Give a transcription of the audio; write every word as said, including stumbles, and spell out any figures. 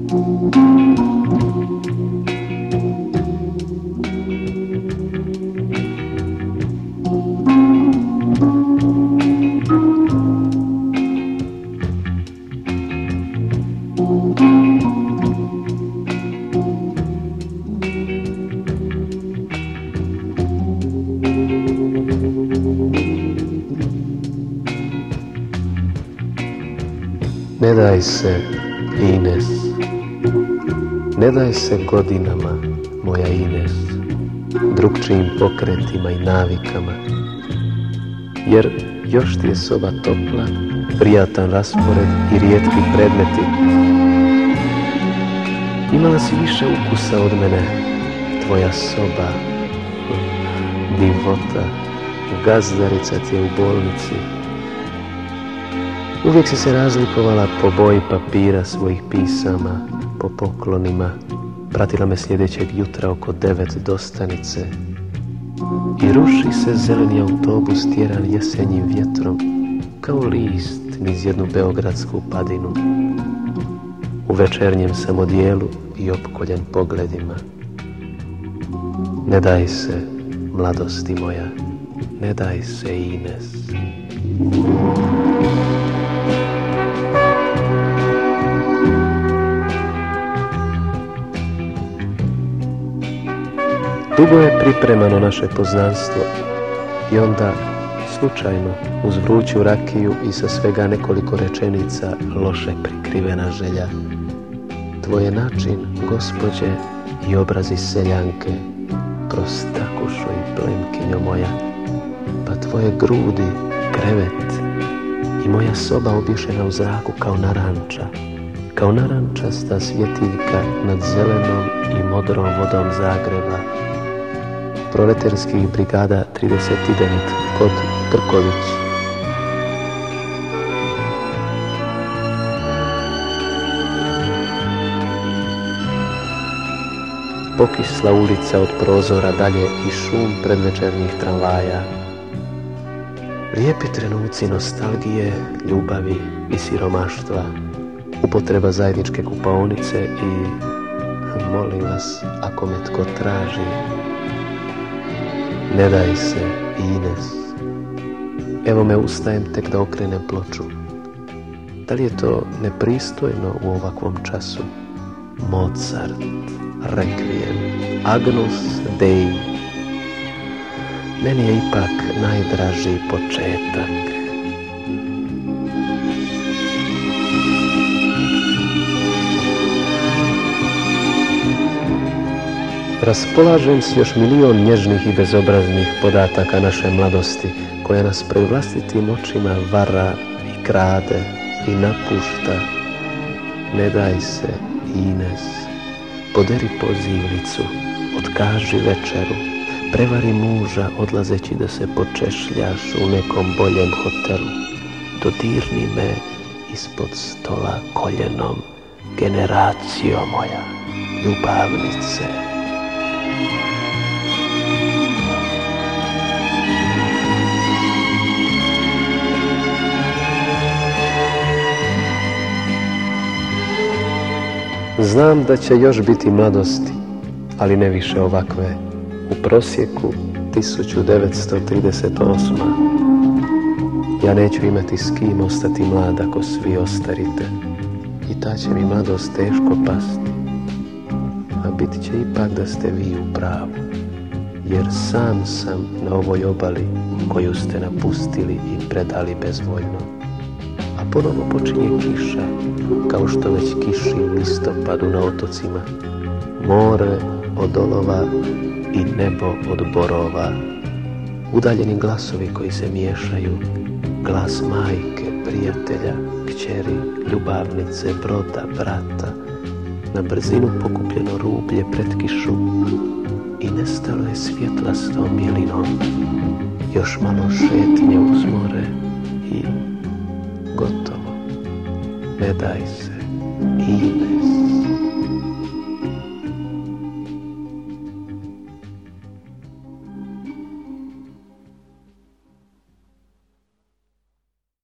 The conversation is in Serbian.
Ne daj se, Ines, ne daj se godinama, moja Ines, drukčijim pokretima i navikama, jer još ti je soba topla, prijatan raspored i rijetki predmeti. Imala si više ukusa od mene, tvoja soba, divota, gazdarica ti je u bolnici. Uvijek si se razlikovala po boji papira svojih pisama, po poklonima. Pratila me sljedećeg jutra oko devet do stanice. I ruši se zeleni autobus tjeran jesenjim vjetrom, kao list niz jednu beogradsku padinu. U večernjem sam odijelu i opkoljen pogledima. Ne daj se, mladosti moja, ne daj se, Ines. Dugo je pripremano naše poznanstvo i onda, slučajno, uz vruću rakiju i sa svega nekoliko rečenica loše prikrivena želja, tvoj način, gospođe, i obrazi seljanke, prostakušo i plemkinjo moja, pa tvoje grudi, krevet i moja soba obješena u zraku kao naranča, kao narančasta svjetiljka nad zelenom i modrom vodom Zagreba, proleterskih brigada trideset devet kod Krković. Pokisla ulica od prozora dalje i šum predvečernjih tramvaja. Lijepi trenuci nostalgije, ljubavi i siromaštva, upotreba zajedničke kupaonice i, molim vas, ako me tko traži, ne daj se, Ines. Evo me, ustajem tek da okrenem ploču. Da li je to nepristojno u ovakvom času? Mozart, Requiem, Agnus Dei. Meni je ipak najdraži početak. Raspolažem s još milion nježnih i bezobraznih podataka naše mladosti, koja nas pred vlastitim očima vara i krade i napušta. Ne daj se, Ines, poderi pozivnicu, otkaži večeru, prevari muža odlazeći da se počešljaš u nekom boljem hotelu, dodirni me ispod stola koljenom, generacijo moja, ljubavnice. Znam da će još biti mladosti, ali ne više ovakve. U prosjeku tisuću devetsto trideset osma. Ja neću imati s kim ostati mlad ako svi ostarite. I ta će mi mladost teško pasti. A bit će ipak da ste vi u pravu. Jer sam sam na ovoj obali koju ste napustili i predali bezvoljno. A ponovo počinje kiša, kao što već kiši u listopadu na otocima. More od olova i nebo od borova. Udaljeni glasovi koji se miješaju, glas majke, prijatelja, kćeri, ljubavnice, broda, brata, na brzinu pokupljeno rublje pred kišu i nestalo je svjetlastom bjelinom. Još malo šetnje uz more i gotovo. Ne daj se, Ines.